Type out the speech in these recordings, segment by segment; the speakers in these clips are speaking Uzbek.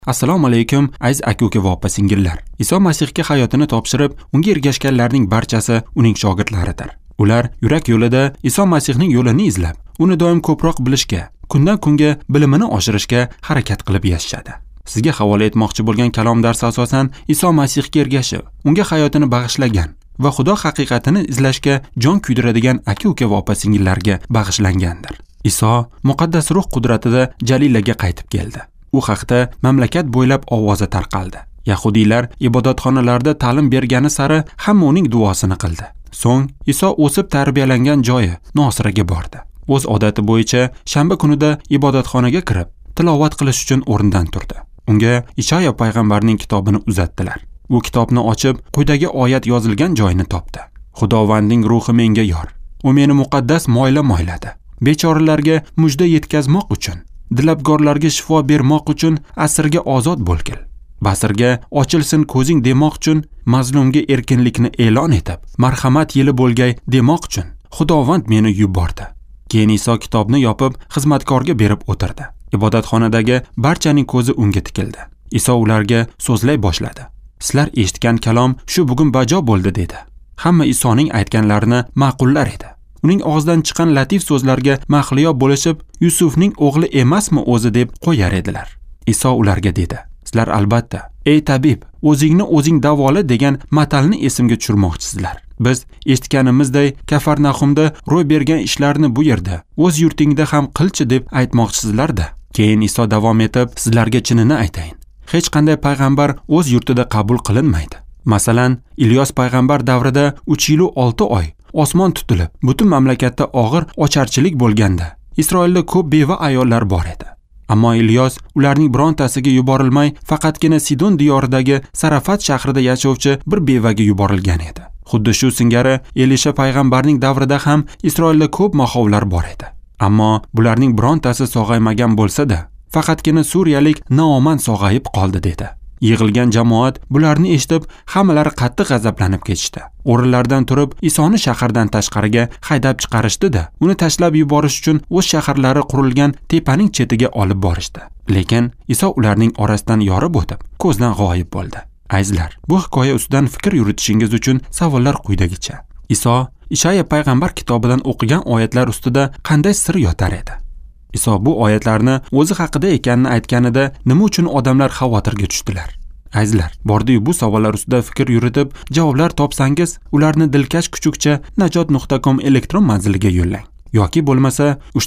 Assalomu alaykum aziz aka-uka va opa-singillar. Iso Masihga hayotini topshirib, unga ergashganlarning barchasi uning shogirdlaridir. Ular yurak yo'lida Iso Masihning yo'lini izlab, uni doim ko'proq bilishga, kundan kunga bilimini oshirishga harakat qilib yashashadi. Sizga havola etmoqchi bo'lgan kalom darsi asosan Iso Masihga ergashib, unga hayotini bag'ishlagan va Xudo haqiqatini izlashga jon kuydiradigan aka-uka va opa-singillarga bag'ishlangandir. Iso muqaddas ruh qudratida Jalilaga qaytib keldi. U haqda mamlakat bo'ylab ovozi tarqaldi. Yahudiylar ibodatxonalarda ta'lim bergani sari hamma uning duosini qildi. So'ng Iso o'sib tarbiyalangan joyi Nosiraga bordi. O'z odati bo'yicha shanba kunida ibodatxonaga kirib, tilovat qilish uchun o'rnidan turdi. Unga Ishaya payg'ambarning kitobini uzatdilar. U kitobni ochib, quyidagi oyat yozilgan joyini topdi. Xudovandning ruhi menga yor. U meni muqaddas moyladi. Bechoralarga mujda yetkazmoq uchun, dilabgorlarga shifo bermoq uchun asrga ozod bo'lgil. Basirga ochilsin ko'zing demoq uchun, mazlumga erkinlikni e'lon etib, marhamat yili bo'lgay demoq uchun Xudovand meni yubordi. Keyin Iso kitobni yopib, xizmatkorga berib o'tirdi. Ibodatxonadagi barchaning ko'zi unga tikildi. Iso ularga so'zlay boshladi. Sizlar eshitgan kalom shu bugun bajo bo'ldi dedi. Hamma Isoning aytganlarini ma'qullar edi. Uning og'zidan chiqqan latif so'zlarga mahliyo bo'lishib, Yusufning o'g'li emasmi o'zi deb qo'yar edilar. Iso ularga dedi: "Sizlar albatta, ey tabib, o'zingni davola degan matalni esimga tushirmoqchisizlar. Biz eshitganimizday Kafarnaxumda ro'y bergan ishlarni bu yerda, o'z yurtingda ham qilchi deb aytmoqchisizlar-da." Keyin Iso davom etib, "Sizlarga chinini aytayin. Hech qanday payg'ambar o'z yurtida qabul qilinmaydi. Masalan, Ilyos payg'ambar davrida 3 yil 6 oy osmon tutilib, butun mamlakatda og'ir ocharchilik bo'lganda, Isroilda ko'p beva ayollar bor edi. Ammo Ilyos ularning birontasiga yuborilmay, faqatgina Sidon diyoridagi Sarafat shahrida yashovchi bir bevaga yuborilgan edi. Xuddi shu singari Elisha payg'ambarning davrida ham Isroilda ko'p mahovlar bor edi. Ammo bularning birontasi sog'aymagan bo'lsa-da, faqatgina suriyalik Naoman sog'ayib qoldi" dedi. Yig'ilgan jamoat bularni eshitib, hammalari qattiq g'azablanib ketishdi. O'rinlaridan turib, Isoni shahardan tashqariga haydab chiqarishdi-da, uni tashlab yuborish uchun o'z shaharlari qurilgan tepaning chetiga olib borishdi. Lekin Iso ularning orasidan yorib o'tib, ko'zdan g'oyib bo'ldi. Azizlar, bu hikoya ustidan fikr yuritishingiz uchun savollar quyidagicha. Iso Ishaya payg'ambar kitobidan o'qigan oyatlar ustida qanday sir yotar edi? Iso bu oyatlarni o'zi haqida ekanini aytganida nima uchun odamlar xavotirga tushdilar? Azizlar, bordi-yu bu savollar ustida fikr yuritib, javoblar topsangiz, ularni dilkash kuchukcha najot.com elektron manziliga yo'llang. Yoki bo'lmasa,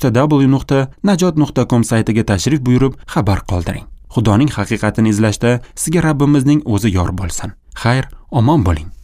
www.najot.com saytiga tashrif buyurib, xabar qoldiring. Xudoning haqiqatini izlashda sizga Rabbimizning o'zi yor bo'lsin. Xayr, omon bo'ling.